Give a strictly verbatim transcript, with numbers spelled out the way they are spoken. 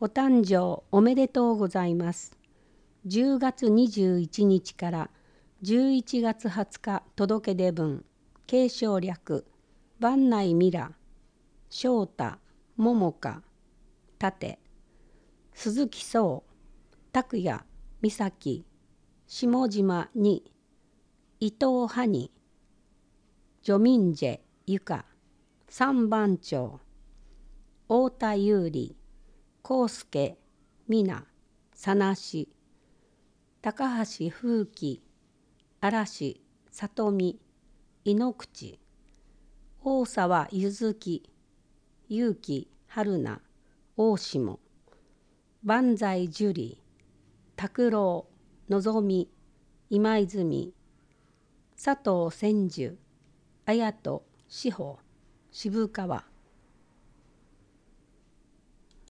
お誕生おめでとうございます。じゅうがつにじゅういちにちからじゅういちがつはつか届け出文、継承略、番内ミラ、翔太、桃香、舘、鈴木壮、拓也、美咲、下島に、伊藤葉に、ジョミンジェ、ゆか、三番町、太田優里、康介、美奈、佐梨、高橋風紀、嵐、里美、井ノ口、大沢ゆずき、結城、春菜、大下、万歳樹里、拓郎、のぞみ、今泉、佐藤千寿、綾人、志保、渋川、